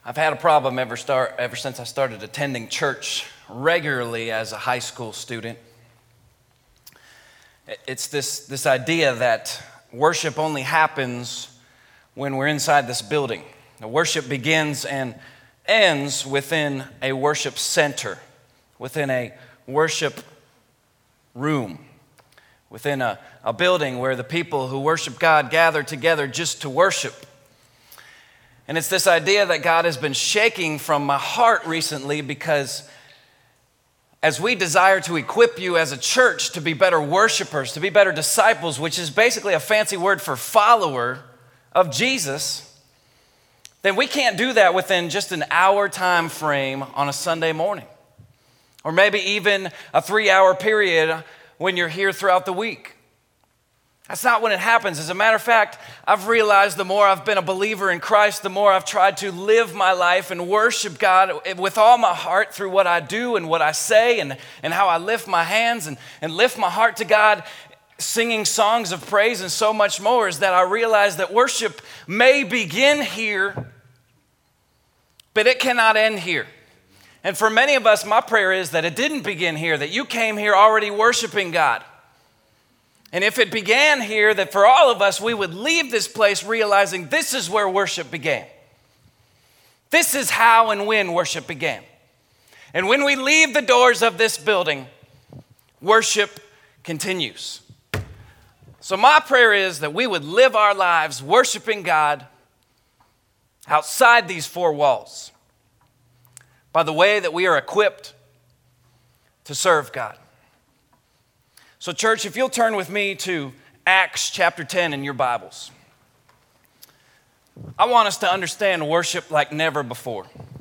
I've had a problem ever since I started attending church regularly as a high school student. It's this idea that worship only happens when we're inside this building. The worship begins and ends within a worship center, within a worship room, within a building where the people who worship God gather together just to worship. And it's this idea that God has been shaking from my heart recently, because as we desire to equip you as a church to be better worshipers, to be better disciples, which is basically a fancy word for follower of Jesus, then we can't do that within just an hour time frame on a Sunday morning, or maybe even a 3-hour period when you're here throughout the week. That's not when it happens. As a matter of fact, I've realized the more I've been a believer in Christ, the more I've tried to live my life and worship God with all my heart through what I do and what I say and how I lift my hands and lift my heart to God, singing songs of praise and so much more, is that I realize that worship may begin here, but it cannot end here. And for many of us, my prayer is that it didn't begin here, that you came here already worshiping God. And if it began here, that for all of us, we would leave this place realizing this is where worship began. This is how and when worship began. And when we leave the doors of this building, worship continues. So my prayer is that we would live our lives worshiping God outside these four walls by the way that we are equipped to serve God. So church, if you'll turn with me to Acts chapter 10 in your Bibles. I want us to understand worship like never before.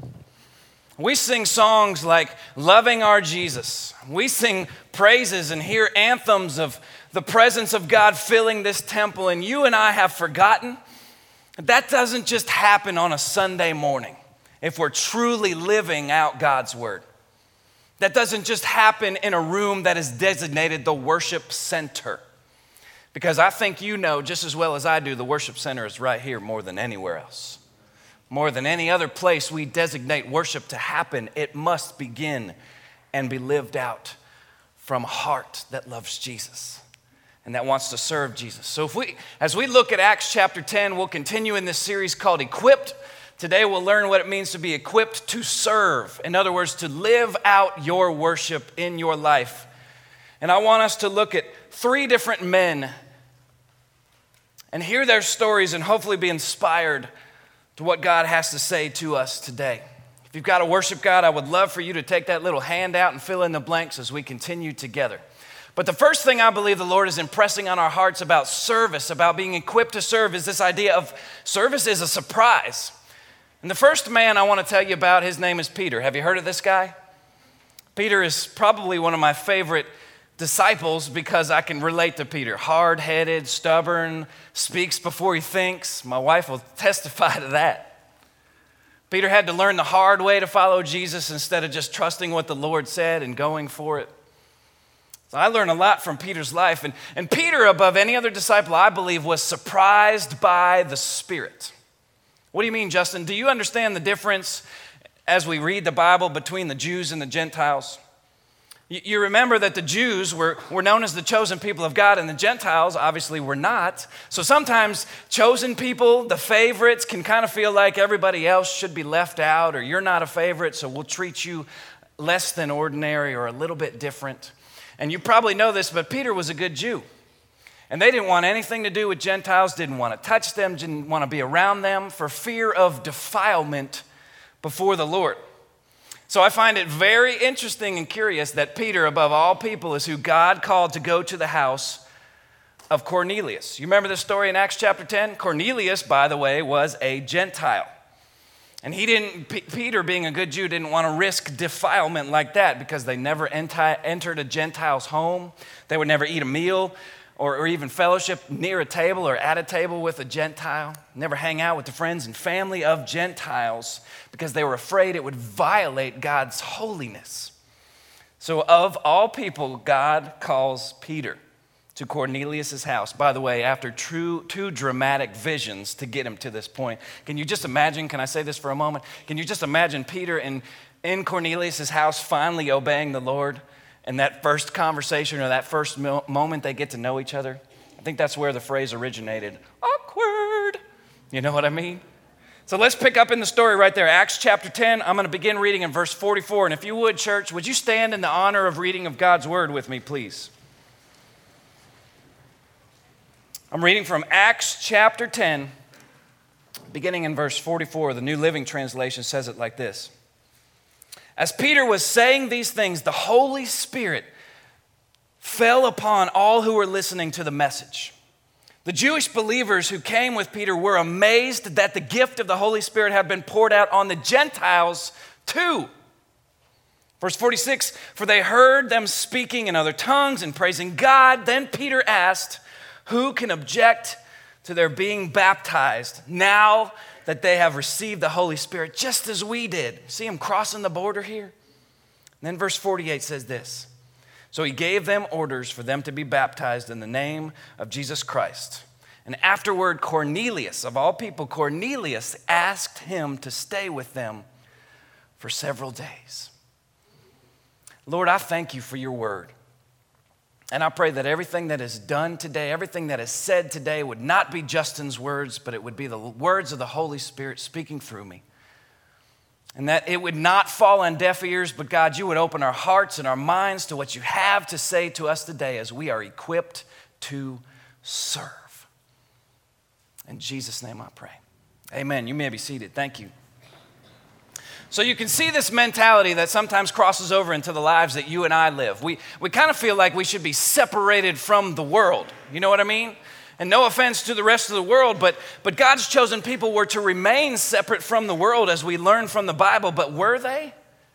We sing songs like Loving Our Jesus. We sing praises and hear anthems of the presence of God filling this temple, and you and I have forgotten that doesn't just happen on a Sunday morning if we're truly living out God's word. That doesn't just happen in a room that is designated the worship center. Because I think you know just as well as I do, the worship center is right here more than anywhere else. More than any other place we designate worship to happen, it must begin and be lived out from a heart that loves Jesus and that wants to serve Jesus. So as we look at Acts chapter 10, we'll continue in this series called Equipped. Today we'll learn what it means to be equipped to serve. In other words, to live out your worship in your life. And I want us to look at 3 different men and hear their stories and hopefully be inspired to what God has to say to us today. If you've got to worship God, I would love for you to take that little handout and fill in the blanks as we continue together. But the first thing I believe the Lord is impressing on our hearts about service, about being equipped to serve, is this idea of service is a surprise. And the first man I want to tell you about, his name is Peter. Have you heard of this guy? Peter is probably one of my favorite disciples because I can relate to Peter. Hard-headed, stubborn, speaks before he thinks. My wife will testify to that. Peter had to learn the hard way to follow Jesus instead of just trusting what the Lord said and going for it. So I learned a lot from Peter's life. And Peter, above any other disciple, I believe, was surprised by the Spirit. What do you mean, Justin? Do you understand the difference as we read the Bible between the Jews and the Gentiles? You remember that the Jews were known as the chosen people of God, and the Gentiles obviously were not. So sometimes chosen people, the favorites, can kind of feel like everybody else should be left out, or you're not a favorite, so we'll treat you less than ordinary or a little bit different. And you probably know this, but Peter was a good Jew. And they didn't want anything to do with Gentiles, didn't want to touch them, didn't want to be around them for fear of defilement before the Lord. So I find it very interesting and curious that Peter, above all people, is who God called to go to the house of Cornelius. You remember this story in Acts chapter 10? Cornelius, by the way, was a Gentile. And Peter, being a good Jew, didn't want to risk defilement like that because they never entered a Gentile's home. They would never eat a meal or even fellowship near a table or at a table with a Gentile. Never hang out with the friends and family of Gentiles because they were afraid it would violate God's holiness. So of all people, God calls Peter to Cornelius' house. By the way, after two dramatic visions to get him to this point. Can you just imagine, can I say this for a moment? Can you just imagine Peter in Cornelius' house finally obeying the Lord, and that first conversation or that first moment they get to know each other? I think that's where the phrase originated. Awkward. You know what I mean? So let's pick up in the story right there. Acts chapter 10, I'm going to begin reading in verse 44. And if you would, church, would you stand in the honor of reading of God's word with me, please? I'm reading from Acts chapter 10, beginning in verse 44. The New Living Translation says it like this. As Peter was saying these things, the Holy Spirit fell upon all who were listening to the message. The Jewish believers who came with Peter were amazed that the gift of the Holy Spirit had been poured out on the Gentiles too. Verse 46, for they heard them speaking in other tongues and praising God. Then Peter asked, who can object to their being baptized now that they have received the Holy Spirit just as we did? See him crossing the border here? And then verse 48 says this. So he gave them orders for them to be baptized in the name of Jesus Christ. And afterward, Cornelius, of all people, Cornelius asked him to stay with them for several days. Lord, I thank you for your word. And I pray that everything that is done today, everything that is said today would not be Justin's words, but it would be the words of the Holy Spirit speaking through me. And that it would not fall on deaf ears, but God, you would open our hearts and our minds to what you have to say to us today as we are equipped to serve. In Jesus' name I pray. Amen. You may be seated. Thank you. So you can see this mentality that sometimes crosses over into the lives that you and I live. We kind of feel like we should be separated from the world. You know what I mean? And no offense to the rest of the world, but God's chosen people were to remain separate from the world as we learn from the Bible. But were they?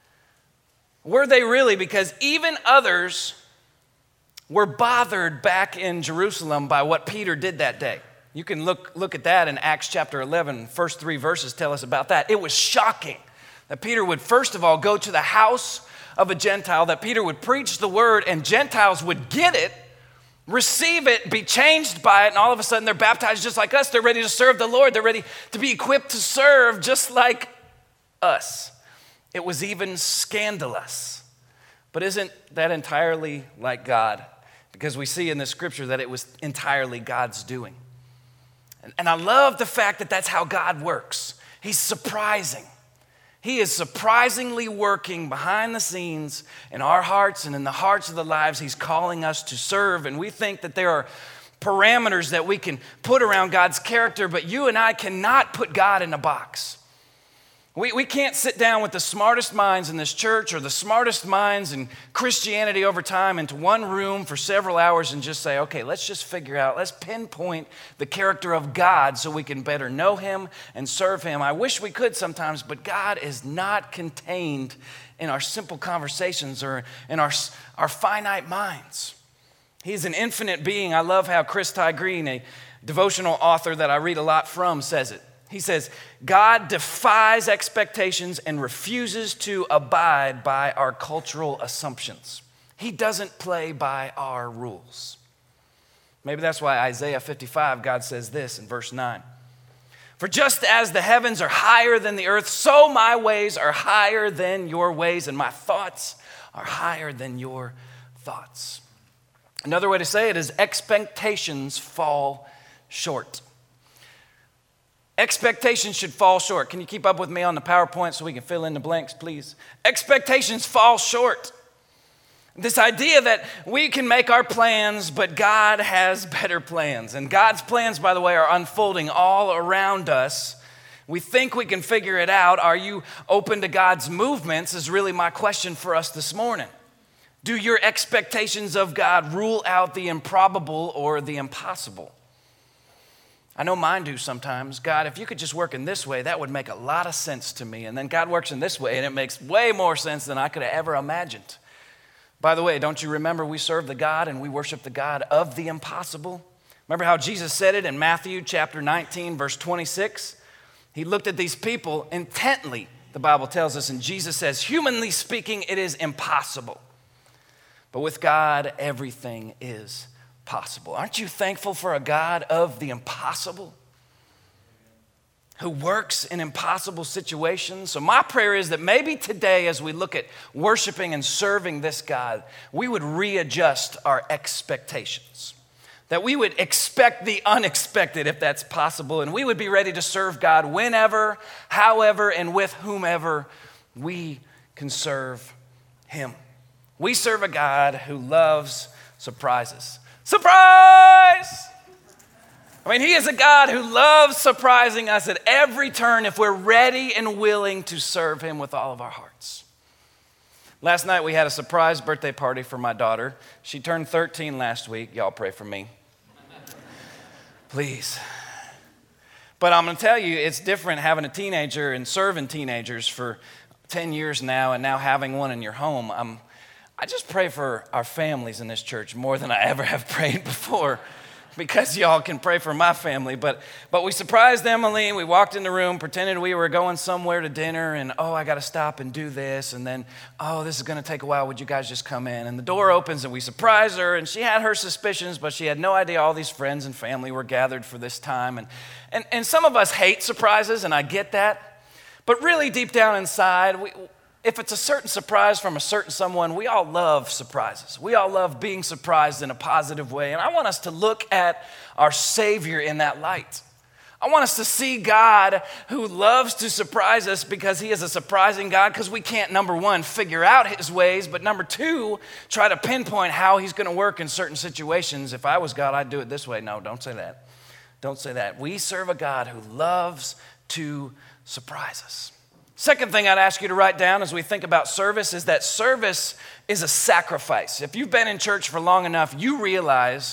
Were they really? Because even others were bothered back in Jerusalem by what Peter did that day. You can look at that in Acts chapter 11. First 3 verses tell us about that. It was shocking that Peter would first of all go to the house of a Gentile, that Peter would preach the word and Gentiles would get it, receive it, be changed by it, and all of a sudden they're baptized just like us. They're ready to serve the Lord. They're ready to be equipped to serve just like us. It was even scandalous. But isn't that entirely like God? Because we see in the scripture that it was entirely God's doing. And I love the fact that that's how God works. He's surprising. He is surprisingly working behind the scenes in our hearts and in the hearts of the lives he's calling us to serve. And we think that there are parameters that we can put around God's character, but you and I cannot put God in a box. We can't sit down with the smartest minds in this church or the smartest minds in Christianity over time into one room for several hours and just say, okay, let's just figure out, let's pinpoint the character of God so we can better know him and serve him. I wish we could sometimes, but God is not contained in our simple conversations or in our finite minds. He's an infinite being. I love how Chris Ty Green, a devotional author that I read a lot from, says it. He says, God defies expectations and refuses to abide by our cultural assumptions. He doesn't play by our rules. Maybe that's why Isaiah 55, God says this in verse 9. For just as the heavens are higher than the earth, so my ways are higher than your ways, and my thoughts are higher than your thoughts. Another way to say it is expectations fall short. Expectations should fall short. Can you keep up with me on the PowerPoint so we can fill in the blanks, please? Expectations fall short. This idea that we can make our plans, but God has better plans. And God's plans, by the way, are unfolding all around us. We think we can figure it out. Are you open to God's movements is really my question for us this morning. Do your expectations of God rule out the improbable or the impossible? I know mine do sometimes. God, if you could just work in this way, that would make a lot of sense to me. And then God works in this way, and it makes way more sense than I could have ever imagined. By the way, don't you remember we serve the God and we worship the God of the impossible? Remember how Jesus said it in Matthew chapter 19, verse 26? He looked at these people intently, the Bible tells us, and Jesus says, humanly speaking, it is impossible. But with God, everything is possible. Aren't you thankful for a God of the impossible, who works in impossible situations? So my prayer is that maybe today, as we look at worshiping and serving this God, we would readjust our expectations. That we would expect the unexpected, if that's possible, and we would be ready to serve God whenever, however, and with whomever we can serve him. We serve a God who loves surprises. Surprise! I mean, he is a God who loves surprising us at every turn if we're ready and willing to serve him with all of our hearts. Last night we had a surprise birthday party for my daughter. She turned 13 last week. Y'all pray for me. Please. But I'm going to tell you, it's different having a teenager and serving teenagers for 10 years now and now having one in your home. I just pray for our families in this church more than I ever have prayed before, because y'all can pray for my family. But we surprised Emily. We walked in the room, pretended we were going somewhere to dinner, and I got to stop and do this. And then, this is going to take a while. Would you guys just come in? And the door opens and we surprise her, and she had her suspicions, but she had no idea all these friends and family were gathered for this time. And some of us hate surprises, and I get that. But really deep down inside, if it's a certain surprise from a certain someone, we all love surprises. We all love being surprised in a positive way. And I want us to look at our Savior in that light. I want us to see God who loves to surprise us because he is a surprising God, because we can't, number one, figure out his ways, but number two, try to pinpoint how he's going to work in certain situations. If I was God, I'd do it this way. No, don't say that. Don't say that. We serve a God who loves to surprise us. Second thing I'd ask you to write down as we think about service is that service is a sacrifice. If you've been in church for long enough, you realize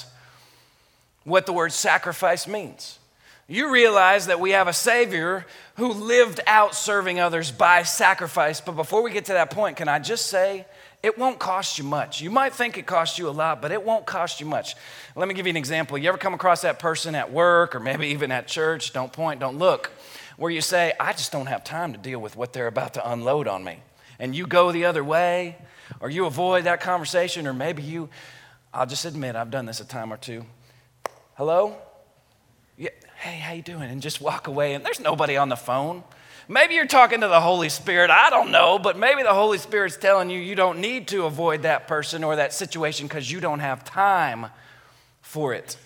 what the word sacrifice means. You realize that we have a Savior who lived out serving others by sacrifice. But before we get to that point, can I just say, it won't cost you much. You might think it costs you a lot, but it won't cost you much. Let me give you an example. You ever come across that person at work or maybe even at church, don't point, don't look, where you say, I just don't have time to deal with what they're about to unload on me. And you go the other way, or you avoid that conversation, or maybe I'll just admit, I've done this a time or two. Hello? Yeah. Hey, how you doing? And just walk away, and there's nobody on the phone. Maybe you're talking to the Holy Spirit, I don't know, but maybe the Holy Spirit's telling you don't need to avoid that person or that situation because you don't have time for it.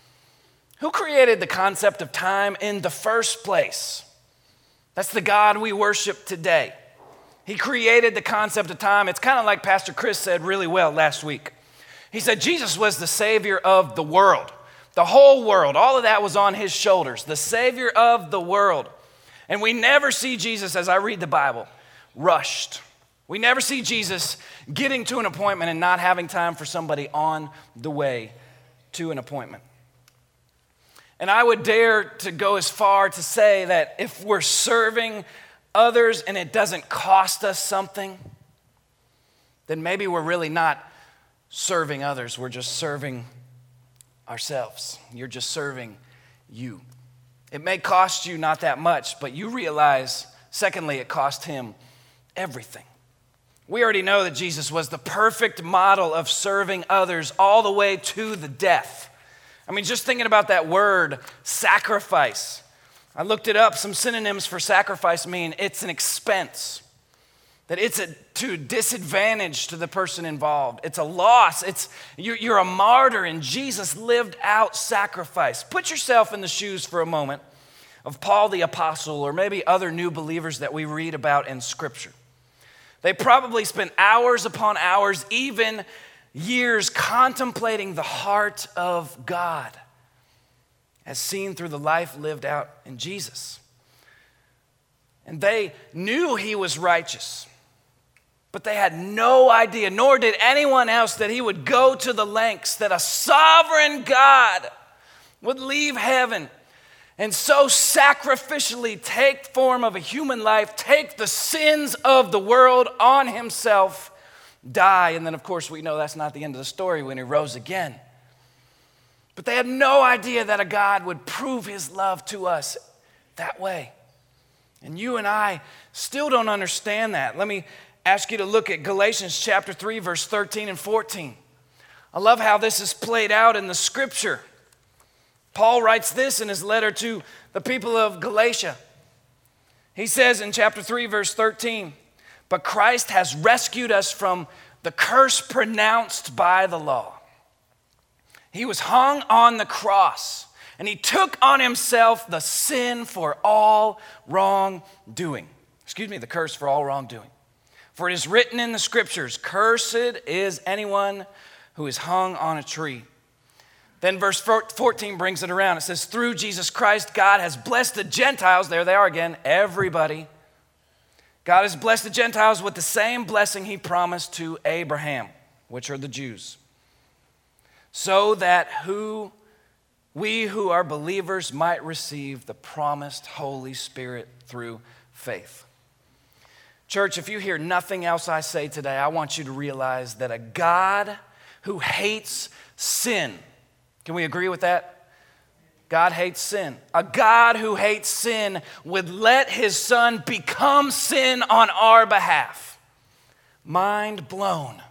Who created the concept of time in the first place? That's the God we worship today. He created the concept of time. It's kind of like Pastor Chris said really well last week. He said Jesus was the Savior of the world. The whole world, all of that was on his shoulders. The Savior of the world. And we never see Jesus, as I read the Bible, rushed. We never see Jesus getting to an appointment and not having time for somebody on the way to an appointment. And I would dare to go as far to say that if we're serving others and it doesn't cost us something, then maybe we're really not serving others. We're just serving ourselves. You're just serving you. It may cost you not that much, but you realize, secondly, it cost him everything. We already know that Jesus was the perfect model of serving others all the way to the death. I mean, just thinking about that word, sacrifice. I looked it up. Some synonyms for sacrifice mean it's an expense, that it's to disadvantage to the person involved. It's a loss. You're a martyr, and Jesus lived out sacrifice. Put yourself in the shoes for a moment of Paul the Apostle or maybe other new believers that we read about in Scripture. They probably spent hours upon hours, even years, contemplating the heart of God as seen through the life lived out in Jesus. And they knew he was righteous, but they had no idea, nor did anyone else, that he would go to the lengths that a sovereign God would leave heaven and so sacrificially take form of a human life, take the sins of the world on himself, die. And then, of course, we know that's not the end of the story when he rose again. But they had no idea that a God would prove his love to us that way. And you and I still don't understand that. Let me ask you to look at Galatians chapter 3, verse 13 and 14. I love how this is played out in the scripture. Paul writes this in his letter to the people of Galatia. He says in chapter 3, verse 13, "But Christ has rescued us from the curse pronounced by the law. He was hung on the cross, and he took on himself the sin for all wrongdoing." The curse for all wrongdoing. "For it is written in the scriptures, cursed is anyone who is hung on a tree." Then verse 14 brings it around. It says, "Through Jesus Christ, God has blessed the Gentiles." There they are again, everybody. "God has blessed the Gentiles with the same blessing he promised to Abraham," which are the Jews, "so that we who are believers might receive the promised Holy Spirit through faith." Church, if you hear nothing else I say today, I want you to realize that a God who hates sin, can we agree with that? God hates sin. A God who hates sin would let his son become sin on our behalf. Mind blown.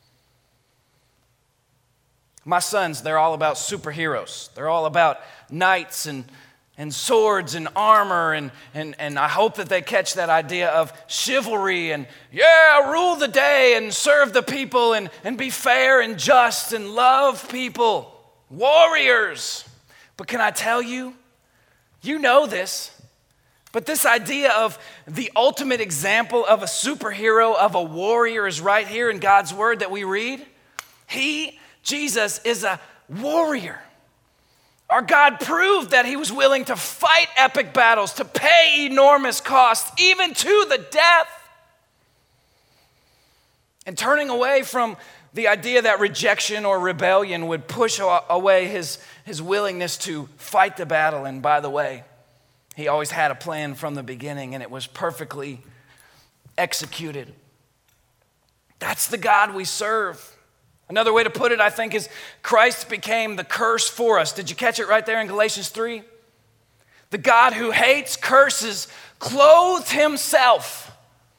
My sons, they're all about superheroes. They're all about knights and swords and armor, and I hope that they catch that idea of chivalry and, rule the day and serve the people and be fair and just and love people. Warriors. But can I tell you, you know this, but this idea of the ultimate example of a superhero, of a warrior, is right here in God's word that we read. Jesus, is a warrior. Our God proved that he was willing to fight epic battles, to pay enormous costs, even to the death. And turning away from the idea that rejection or rebellion would push away his willingness to fight the battle. And by the way, he always had a plan from the beginning, and it was perfectly executed. That's the God we serve. Another way to put it, I think, is Christ became the curse for us. Did you catch it right there in Galatians 3? The God who hates curses clothed himself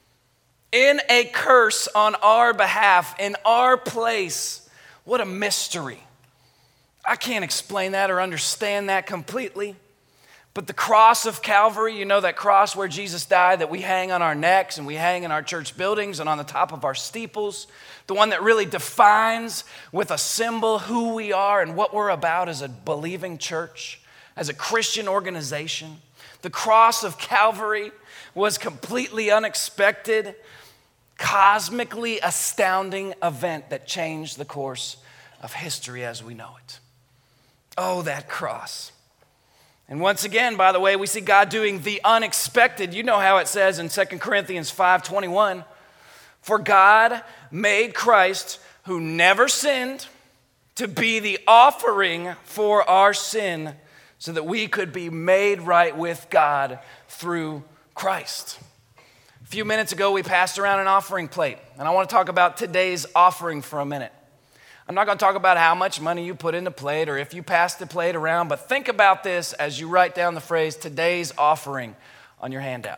in a curse on our behalf, in our place. What a mystery. I can't explain that or understand that completely. But the cross of Calvary, you know, that cross where Jesus died that we hang on our necks and we hang in our church buildings and on the top of our steeples, the one that really defines with a symbol who we are and what we're about as a believing church, as a Christian organization. The cross of Calvary was completely unexpected, cosmically astounding event that changed the course of history as we know it. Oh, that cross. And once again, by the way, we see God doing the unexpected. You know how it says in 2 Corinthians 5:21, "For God made Christ, who never sinned, to be the offering for our sin, so that we could be made right with God through Christ." A few minutes ago, we passed around an offering plate, and I want to talk about today's offering for a minute. I'm not going to talk about how much money you put in the plate or if you pass the plate around, but think about this as you write down the phrase "today's offering" on your handout.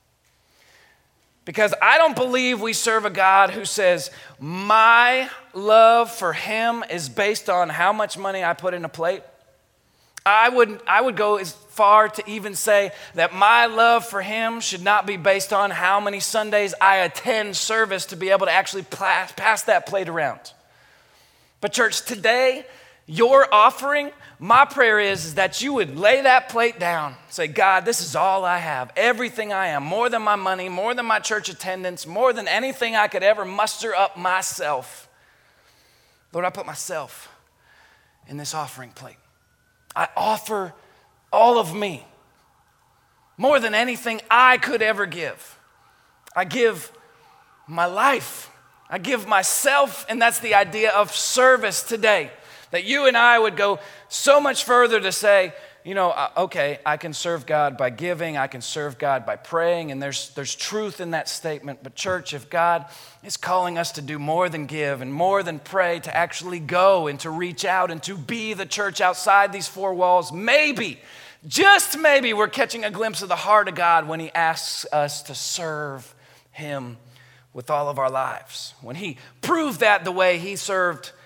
Because I don't believe we serve a God who says, my love for him is based on how much money I put in a plate. I would go as far to even say that my love for him should not be based on how many Sundays I attend service to be able to actually pass that plate around. But church, today, your offering, my prayer is that you would lay that plate down. Say, God, this is all I have, everything I am, more than my money, more than my church attendance, more than anything I could ever muster up myself. Lord, I put myself in this offering plate. I offer all of me, more than anything I could ever give. I give my life. I give myself, and that's the idea of service today. That you and I would go so much further to say, okay, I can serve God by giving, I can serve God by praying, and there's truth in that statement. But church, if God is calling us to do more than give and more than pray, to actually go and to reach out and to be the church outside these four walls, maybe, just maybe, we're catching a glimpse of the heart of God when he asks us to serve him with all of our lives. When he proved that the way he served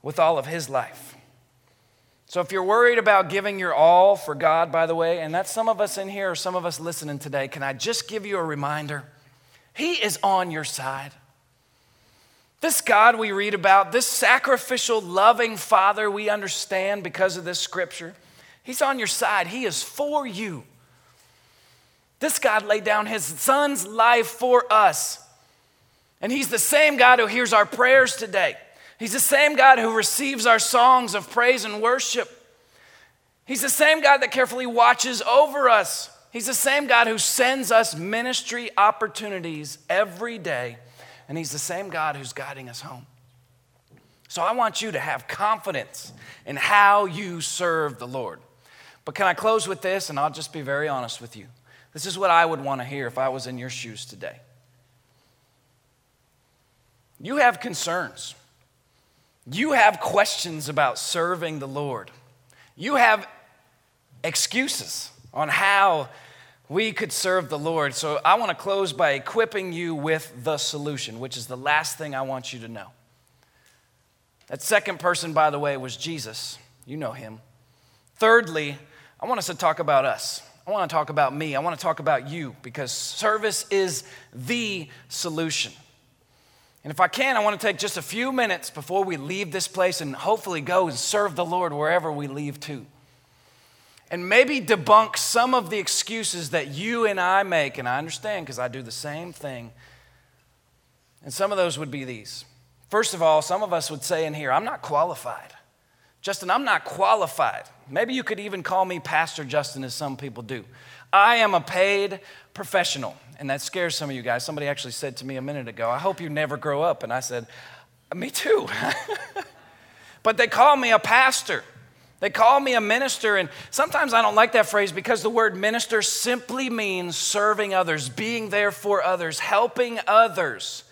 with all of his life. So if you're worried about giving your all for God, by the way, and that's some of us in here or some of us listening today, can I just give you a reminder? He is on your side. This God we read about, this sacrificial, loving Father we understand because of this scripture, he's on your side. He is for you. This God laid down his son's life for us. And he's the same God who hears our prayers today. He's the same God who receives our songs of praise and worship. He's the same God that carefully watches over us. He's the same God who sends us ministry opportunities every day. And he's the same God who's guiding us home. So I want you to have confidence in how you serve the Lord. But can I close with this? And I'll just be very honest with you. This is what I would want to hear if I was in your shoes today. You have concerns. You have questions about serving the Lord. You have excuses on how we could serve the Lord. So I want to close by equipping you with the solution, which is the last thing I want you to know. That second person, by the way, was Jesus. You know him. Thirdly, I want us to talk about us. I want to talk about me. I want to talk about you because service is the solution. And if I can, I want to take just a few minutes before we leave this place and hopefully go and serve the Lord wherever we leave to. And maybe debunk some of the excuses that you and I make, and I understand because I do the same thing. And some of those would be these. First of all, some of us would say in here, I'm not qualified. Justin, I'm not qualified. Maybe you could even call me Pastor Justin, as some people do. I am a paid professional. And that scares some of you guys. Somebody actually said to me a minute ago, I hope you never grow up. And I said, me too. But they call me a pastor. They call me a minister. And sometimes I don't like that phrase because the word minister simply means serving others, being there for others, helping others.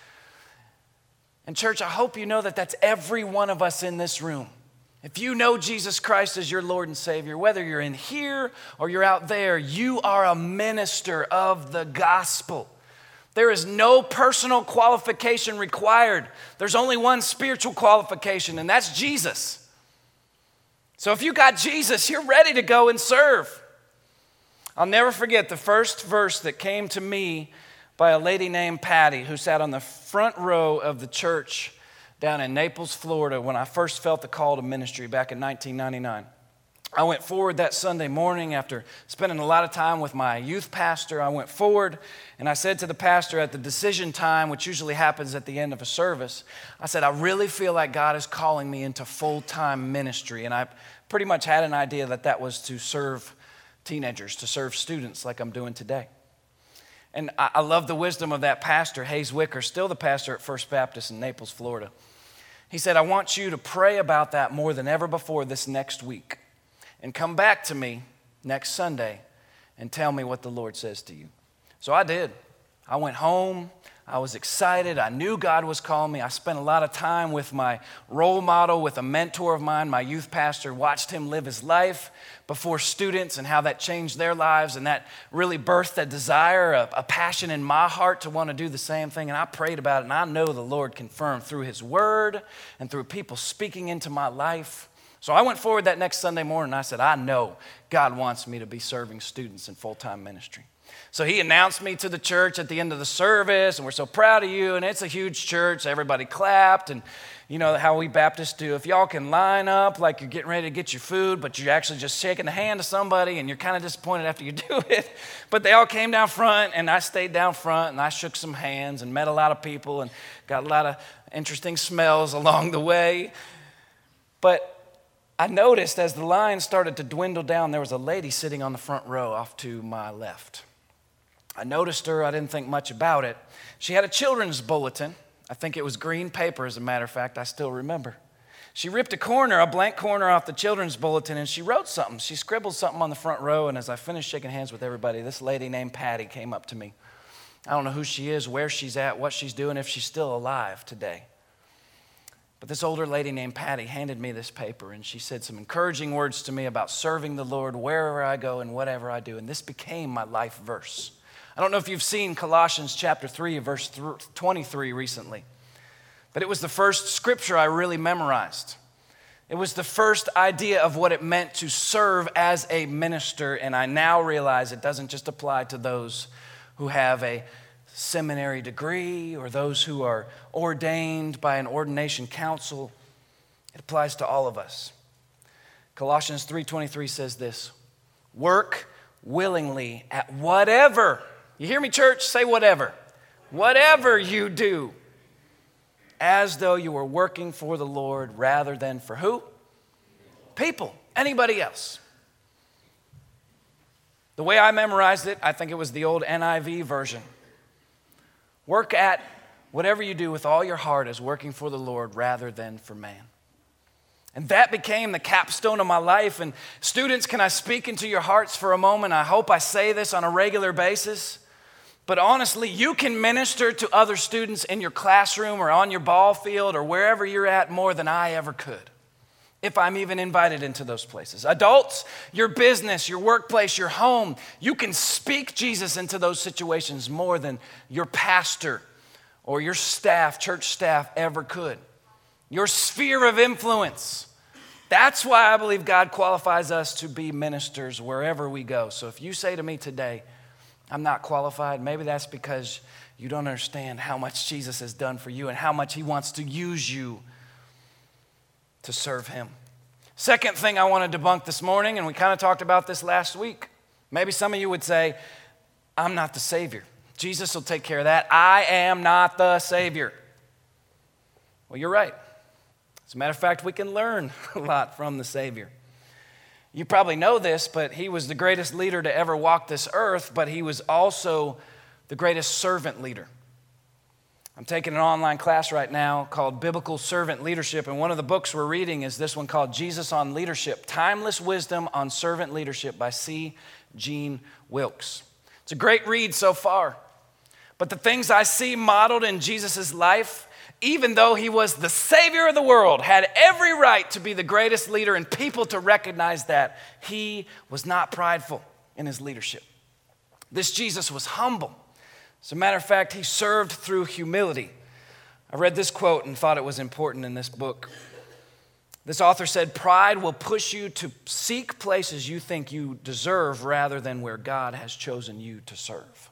And church, I hope you know that that's every one of us in this room. If you know Jesus Christ as your Lord and Savior, whether you're in here or you're out there, you are a minister of the gospel. There is no personal qualification required. There's only one spiritual qualification, and that's Jesus. So if you got Jesus, you're ready to go and serve. I'll never forget the first verse that came to me by a lady named Patty who sat on the front row of the church down in Naples, Florida, when I first felt the call to ministry back in 1999. I went forward that Sunday morning after spending a lot of time with my youth pastor. I went forward and I said to the pastor at the decision time, which usually happens at the end of a service, I said, I really feel like God is calling me into full-time ministry. And I pretty much had an idea that that was to serve teenagers, to serve students like I'm doing today. And I love the wisdom of that pastor, Hayes Wicker, still the pastor at First Baptist in Naples, Florida. He said, I want you to pray about that more than ever before this next week and come back to me next Sunday and tell me what the Lord says to you. So I did. I went home. I was excited. I knew God was calling me. I spent a lot of time with my role model, with a mentor of mine, my youth pastor, watched him live his life before students and how that changed their lives. And that really birthed a desire, a passion in my heart to want to do the same thing. And I prayed about it. And I know the Lord confirmed through his word and through people speaking into my life. So I went forward that next Sunday morning and I said, I know God wants me to be serving students in full-time ministry. So he announced me to the church at the end of the service, and we're so proud of you, and it's a huge church. Everybody clapped, and you know how we Baptists do. If y'all can line up like you're getting ready to get your food, but you're actually just shaking the hand of somebody, and you're kind of disappointed after you do it. But they all came down front, and I stayed down front, and I shook some hands and met a lot of people and got a lot of interesting smells along the way. But I noticed as the line started to dwindle down, there was a lady sitting on the front row off to my left. I noticed her. I didn't think much about it. She had a children's bulletin. I think it was green paper, as a matter of fact. I still remember. She ripped a blank corner off the children's bulletin, and she wrote something. She scribbled something on the front row, and as I finished shaking hands with everybody, this lady named Patty came up to me. I don't know who she is, where she's at, what she's doing, if she's still alive today. But this older lady named Patty handed me this paper, and she said some encouraging words to me about serving the Lord wherever I go and whatever I do, and this became my life verse. I don't know if you've seen Colossians chapter 3, verse 23 recently, but it was the first scripture I really memorized. It was the first idea of what it meant to serve as a minister, and I now realize it doesn't just apply to those who have a seminary degree or those who are ordained by an ordination council. It applies to all of us. Colossians 3:23 says this, work willingly at whatever, you hear me, church? Say whatever. Whatever you do, as though you were working for the Lord rather than for who? People. Anybody else. The way I memorized it, I think it was the old NIV version. Work at whatever you do with all your heart as working for the Lord rather than for man. And that became the capstone of my life. And students, can I speak into your hearts for a moment? I hope I say this on a regular basis. But honestly, you can minister to other students in your classroom or on your ball field or wherever you're at more than I ever could, if I'm even invited into those places. Adults, your business, your workplace, your home, you can speak Jesus into those situations more than your pastor or your staff, church staff, ever could. Your sphere of influence. That's why I believe God qualifies us to be ministers wherever we go. So if you say to me today, I'm not qualified, maybe that's because you don't understand how much Jesus has done for you and how much he wants to use you to serve him. Second thing I want to debunk this morning, and we kind of talked about this last week. Maybe some of you would say, I'm not the Savior. Jesus will take care of that. I am not the Savior. Well, you're right. As a matter of fact, we can learn a lot from the Savior. You probably know this, but he was the greatest leader to ever walk this earth, but he was also the greatest servant leader. I'm taking an online class right now called Biblical Servant Leadership, and one of the books we're reading is this one called Jesus on Leadership, Timeless Wisdom on Servant Leadership by C. Gene Wilkes. It's a great read so far, but the things I see modeled in Jesus' life, even though he was the Savior of the world, had every right to be the greatest leader and people to recognize that. He was not prideful in his leadership. This Jesus was humble. As a matter of fact, he served through humility. I read this quote and thought it was important in this book. This author said, pride will push you to seek places you think you deserve rather than where God has chosen you to serve.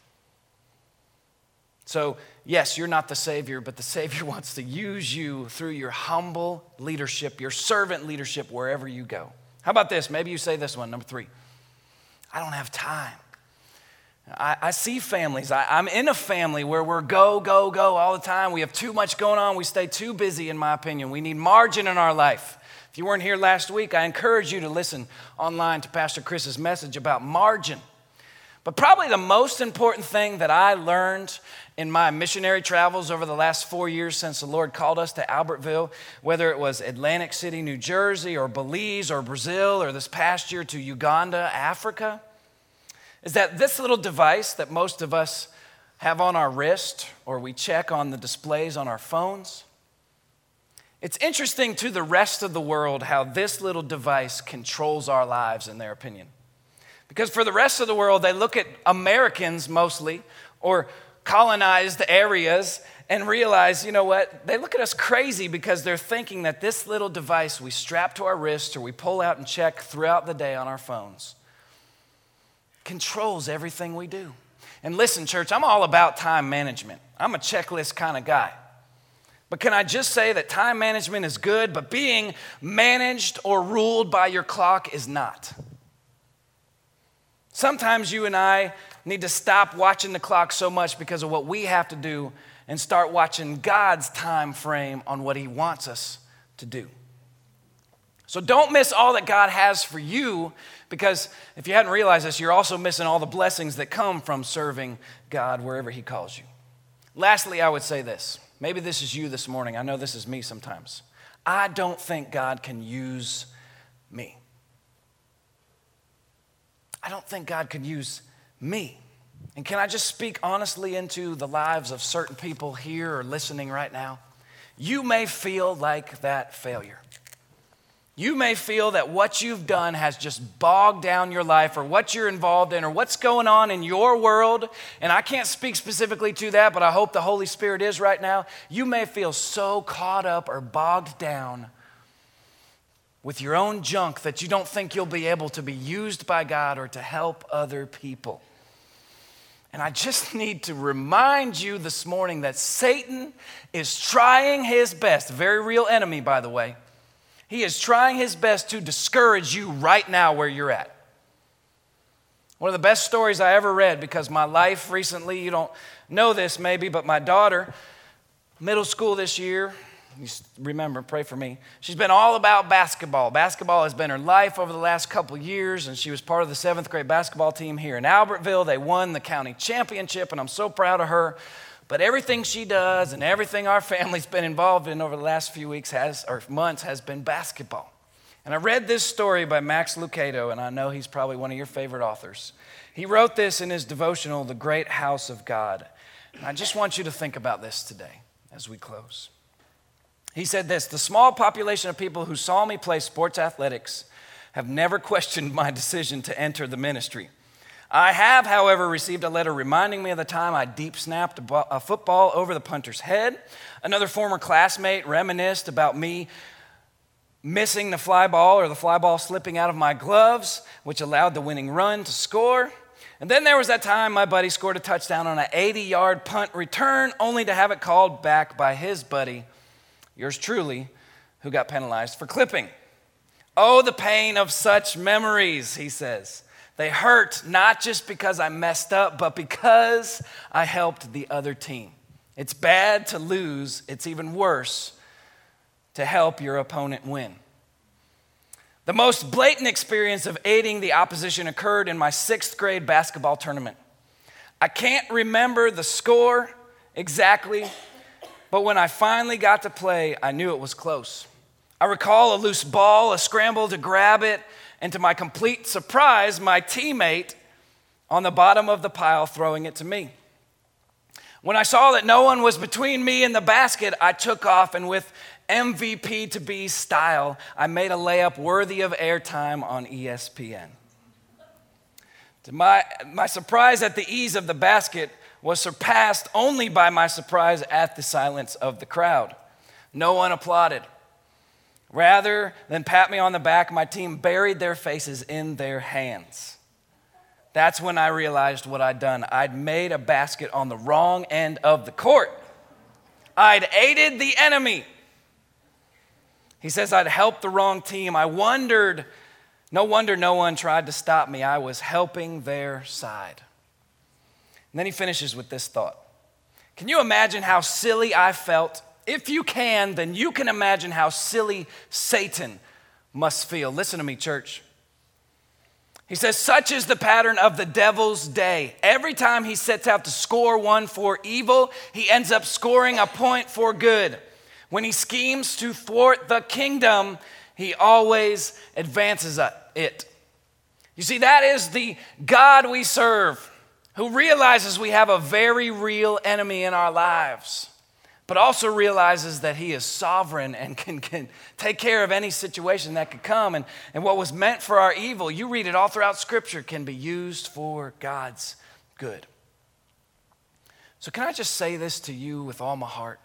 So, yes, you're not the Savior, but the Savior wants to use you through your humble leadership, your servant leadership, wherever you go. How about this? Maybe you say this one, number 3. I don't have time. I see families. I'm in a family where we're go, go, go all the time. We have too much going on. We stay too busy, in my opinion. We need margin in our life. If you weren't here last week, I encourage you to listen online to Pastor Chris's message about margin. But probably the most important thing that I learned in my missionary travels over the last 4 years since the Lord called us to Albertville, whether it was Atlantic City, New Jersey, or Belize, or Brazil, or this past year to Uganda, Africa, is that this little device that most of us have on our wrist, or we check on the displays on our phones, it's interesting to the rest of the world how this little device controls our lives, in their opinion. Because for the rest of the world, they look at Americans mostly, or colonized areas, and realize, you know what, they look at us crazy because they're thinking that this little device we strap to our wrist or we pull out and check throughout the day on our phones controls everything we do. And listen, church, I'm all about time management. I'm a checklist kind of guy. But can I just say that time management is good, but being managed or ruled by your clock is not. Sometimes you and I need to stop watching the clock so much because of what we have to do and start watching God's time frame on what he wants us to do. So don't miss all that God has for you, because if you hadn't realized this, you're also missing all the blessings that come from serving God wherever he calls you. Lastly, I would say this. Maybe this is you this morning. I know this is me sometimes. I don't think God can use me. I don't think God could use me. And can I just speak honestly into the lives of certain people here or listening right now? You may feel like that failure. You may feel that what you've done has just bogged down your life, or what you're involved in, or what's going on in your world. And I can't speak specifically to that, but I hope the Holy Spirit is right now. You may feel so caught up or bogged down with your own junk that you don't think you'll be able to be used by God or to help other people. And I just need to remind you this morning that Satan is trying his best, a very real enemy, by the way. He is trying his best to discourage you right now where you're at. One of the best stories I ever read, because my life recently, you don't know this maybe, but my daughter, middle school this year, you remember, pray for me. She's been all about basketball. Basketball has been her life over the last couple of years, and she was part of the 7th grade basketball team here in Albertville. They won the county championship, and I'm so proud of her. But everything she does and everything our family's been involved in over the last few weeks months has been basketball. And I read this story by Max Lucado, and I know he's probably one of your favorite authors. He wrote this in his devotional, The Great House of God. And I just want you to think about this today as we close. He said this: the small population of people who saw me play sports athletics have never questioned my decision to enter the ministry. I have, however, received a letter reminding me of the time I deep snapped a football over the punter's head. Another former classmate reminisced about me missing the fly ball or the fly ball slipping out of my gloves, which allowed the winning run to score. And then there was that time my buddy scored a touchdown on an 80-yard punt return, only to have it called back by his buddy, yours truly, who got penalized for clipping. Oh, the pain of such memories, he says. They hurt not just because I messed up, but because I helped the other team. It's bad to lose. It's even worse to help your opponent win. The most blatant experience of aiding the opposition occurred in my 6th grade basketball tournament. I can't remember the score exactly, but when I finally got to play, I knew it was close. I recall a loose ball, a scramble to grab it, and to my complete surprise, my teammate on the bottom of the pile throwing it to me. When I saw that no one was between me and the basket, I took off, and with MVP to be style, I made a layup worthy of airtime on ESPN. To my surprise at the ease of the basket was surpassed only by my surprise at the silence of the crowd. No one applauded. Rather than pat me on the back, my team buried their faces in their hands. That's when I realized what I'd done. I'd made a basket on the wrong end of the court. I'd aided the enemy. He says I'd helped the wrong team. I wondered, no wonder no one tried to stop me. I was helping their side. And then he finishes with this thought. Can you imagine how silly I felt? If you can, then you can imagine how silly Satan must feel. Listen to me, church. He says, such is the pattern of the devil's day. Every time he sets out to score one for evil, he ends up scoring a point for good. When he schemes to thwart the kingdom, he always advances it. You see, that is the God we serve, who realizes we have a very real enemy in our lives, but also realizes that he is sovereign and can take care of any situation that could come. And what was meant for our evil, you read it all throughout Scripture, can be used for God's good. So can I just say this to you with all my heart?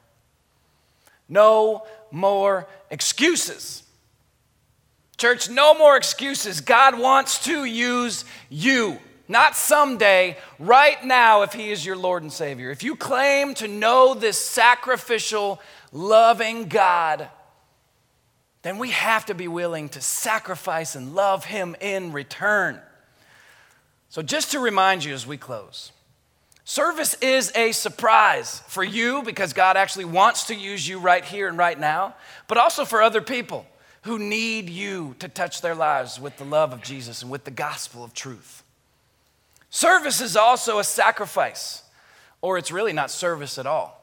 No more excuses. Church, no more excuses. God wants to use you. Not someday, right now, if he is your Lord and Savior. If you claim to know this sacrificial, loving God, then we have to be willing to sacrifice and love him in return. So just to remind you as we close, service is a surprise for you because God actually wants to use you right here and right now, but also for other people who need you to touch their lives with the love of Jesus and with the gospel of truth. Service is also a sacrifice, or it's really not service at all.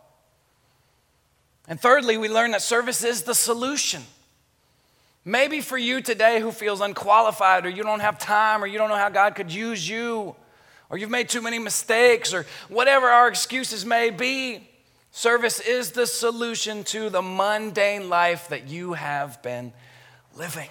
And thirdly, we learn that service is the solution. Maybe for you today who feels unqualified, or you don't have time, or you don't know how God could use you, or you've made too many mistakes, or whatever our excuses may be, service is the solution to the mundane life that you have been living.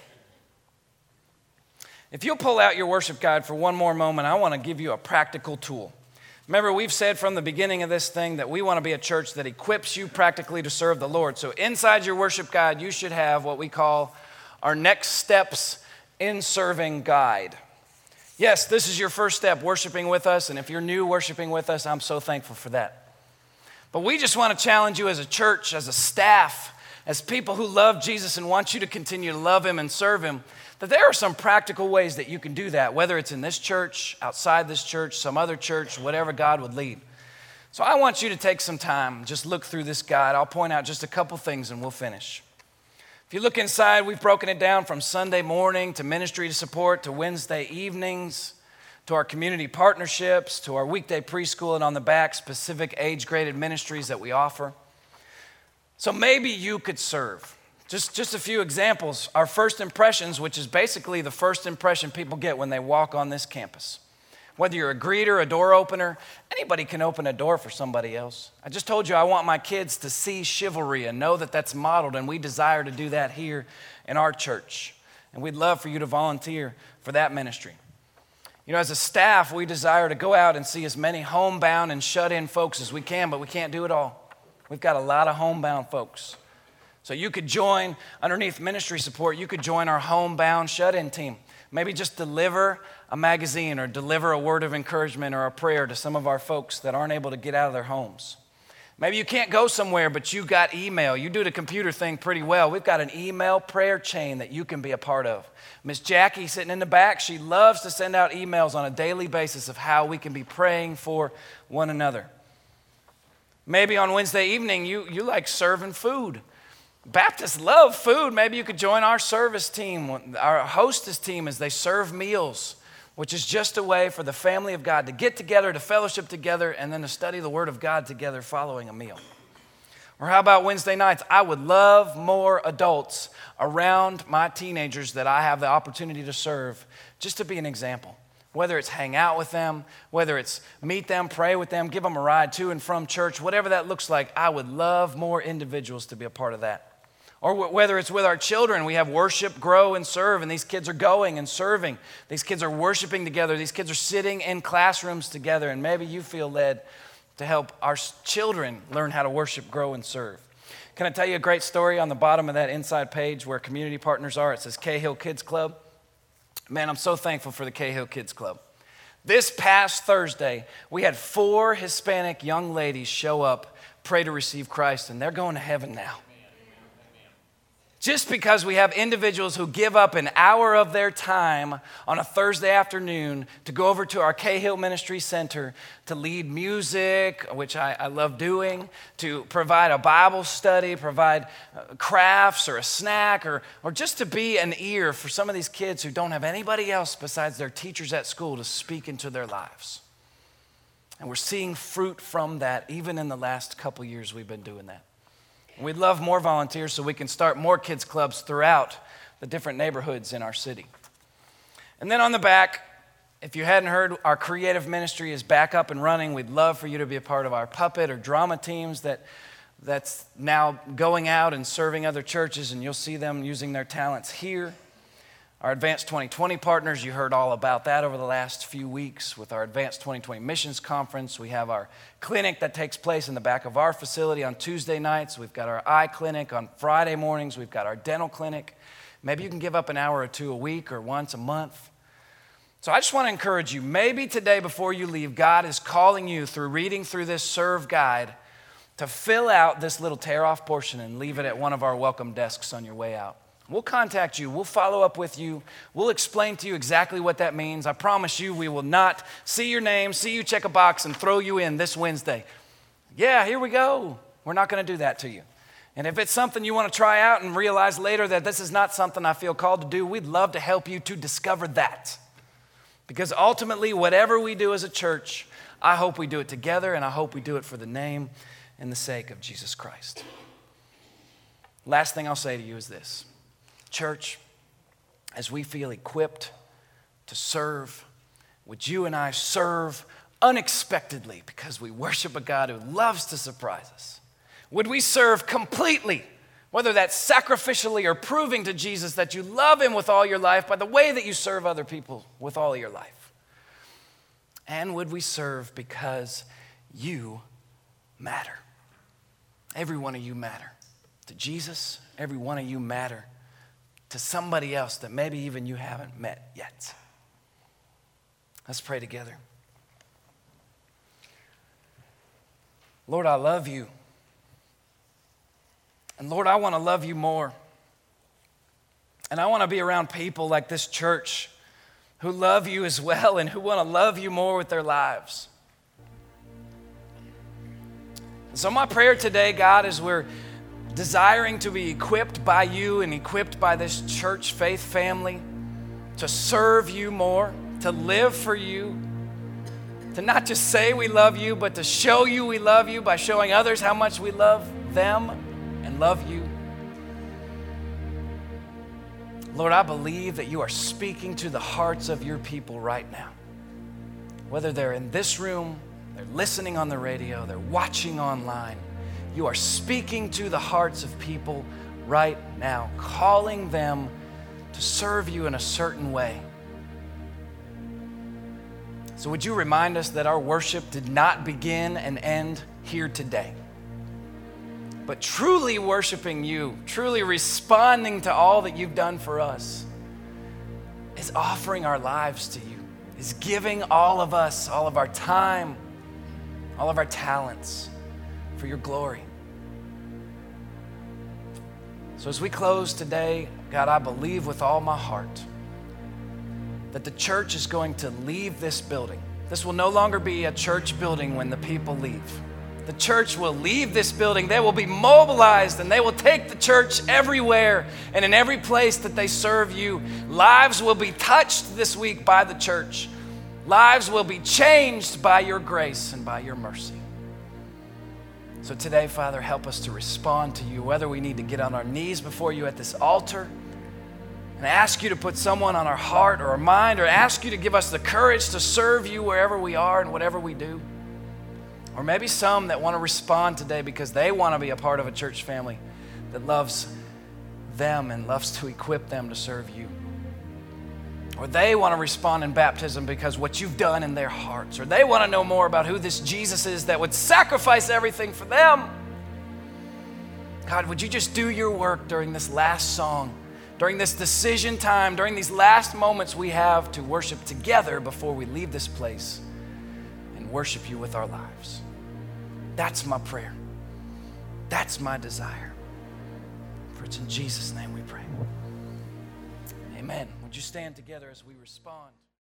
If you'll pull out your worship guide for one more moment, I want to give you a practical tool. Remember, we've said from the beginning of this thing that we want to be a church that equips you practically to serve the Lord. So inside your worship guide, you should have what we call our Next Steps in Serving guide. Yes, this is your first step, worshiping with us, and if you're new worshiping with us, I'm so thankful for that. But we just want to challenge you as a church, as a staff, as people who love Jesus and want you to continue to love him and serve him, that there are some practical ways that you can do that, whether it's in this church, outside this church, some other church, whatever God would lead. So I want you to take some time, just look through this guide. I'll point out just a couple things and we'll finish. If you look inside, we've broken it down from Sunday morning to ministry to support to Wednesday evenings to our community partnerships to our weekday preschool, and on the back, specific age-graded ministries that we offer. So maybe you could serve. Just a few examples. Our first impressions, which is basically the first impression people get when they walk on this campus. Whether you're a greeter, a door opener, anybody can open a door for somebody else. I just told you I want my kids to see chivalry and know that that's modeled, and we desire to do that here in our church. And we'd love for you to volunteer for that ministry. You know, as a staff, we desire to go out and see as many homebound and shut-in folks as we can, but we can't do it all. We've got a lot of homebound folks. So you could join underneath ministry support, you could join our homebound shut-in team. Maybe just deliver a magazine or deliver a word of encouragement or a prayer to some of our folks that aren't able to get out of their homes. Maybe you can't go somewhere, but you got email. You do the computer thing pretty well. We've got an email prayer chain that you can be a part of. Miss Jackie sitting in the back, she loves to send out emails on a daily basis of how we can be praying for one another. Maybe on Wednesday evening, you like serving food. Baptists love food. Maybe you could join our service team, our hostess team, as they serve meals, which is just a way for the family of God to get together, to fellowship together, and then to study the Word of God together following a meal. Or how about Wednesday nights? I would love more adults around my teenagers that I have the opportunity to serve, just to be an example. Whether it's hang out with them, whether it's meet them, pray with them, give them a ride to and from church, whatever that looks like, I would love more individuals to be a part of that. Or whether it's with our children, we have worship, grow, and serve, and these kids are going and serving. These kids are worshiping together. These kids are sitting in classrooms together, and maybe you feel led to help our children learn how to worship, grow, and serve. Can I tell you a great story on the bottom of that inside page where community partners are? It says Cahill Kids Club. Man, I'm so thankful for the Cahill Kids Club. This past Thursday, we had 4 Hispanic young ladies show up, pray to receive Christ, and they're going to heaven now. Just because we have individuals who give up an hour of their time on a Thursday afternoon to go over to our Cahill Ministry Center to lead music, which I love doing, to provide a Bible study, provide crafts or a snack, or just to be an ear for some of these kids who don't have anybody else besides their teachers at school to speak into their lives. And we're seeing fruit from that even in the last couple years we've been doing that. We'd love more volunteers so we can start more kids clubs throughout the different neighborhoods in our city. And then on the back, if you hadn't heard, our creative ministry is back up and running. We'd love for you to be a part of our puppet or drama teams that's now going out and serving other churches, and you'll see them using their talents here. Our Advanced 2020 partners, you heard all about that over the last few weeks with our Advanced 2020 Missions Conference. We have our clinic that takes place in the back of our facility on Tuesday nights. We've got our eye clinic on Friday mornings. We've got our dental clinic. Maybe you can give up an hour or two a week or once a month. So I just want to encourage you, maybe today before you leave, God is calling you through reading through this Serve Guide to fill out this little tear-off portion and leave it at one of our welcome desks on your way out. We'll contact you. We'll follow up with you. We'll explain to you exactly what that means. I promise you we will not see your name, see you check a box, and throw you in this Wednesday. Yeah, here we go. We're not going to do that to you. And if it's something you want to try out and realize later that this is not something I feel called to do, we'd love to help you to discover that. Because ultimately, whatever we do as a church, I hope we do it together, and I hope we do it for the name and the sake of Jesus Christ. Last thing I'll say to you is this. Church, as we feel equipped to serve, would you and I serve unexpectedly because we worship a God who loves to surprise us? Would we serve completely, whether that's sacrificially or proving to Jesus that you love him with all your life by the way that you serve other people with all your life? And would we serve because you matter? Every one of you matter to Jesus. Every one of you matter to somebody else that maybe even you haven't met yet. Let's pray together. Lord, I love you. And Lord, I want to love you more. And I want to be around people like this church who love you as well and who want to love you more with their lives. So my prayer today, God, is we're desiring to be equipped by you and equipped by this church faith family to serve you more, to live for you, to not just say we love you, but to show you we love you by showing others how much we love them and love you. Lord, I believe that you are speaking to the hearts of your people right now. Whether they're in this room, they're listening on the radio, they're watching online, you are speaking to the hearts of people right now, calling them to serve you in a certain way. So would you remind us that our worship did not begin and end here today, but truly worshiping you, truly responding to all that you've done for us, is offering our lives to you, is giving all of us, all of our time, all of our talents for your glory. So as we close today, God, I believe with all my heart that the church is going to leave this building. This will no longer be a church building when the people leave. The church will leave this building. They will be mobilized and they will take the church everywhere and in every place that they serve you. Lives will be touched this week by the church. Lives will be changed by your grace and by your mercy. So today, Father, help us to respond to you, whether we need to get on our knees before you at this altar and ask you to put someone on our heart or our mind, or ask you to give us the courage to serve you wherever we are and whatever we do. Or maybe some that want to respond today because they want to be a part of a church family that loves them and loves to equip them to serve you. Or they want to respond in baptism because what you've done in their hearts. Or they want to know more about who this Jesus is that would sacrifice everything for them. God, would you just do your work during this last song, during this decision time, during these last moments we have to worship together before we leave this place and worship you with our lives. That's my prayer. That's my desire. For it's in Jesus' name we pray. Amen. Would you stand together as we respond?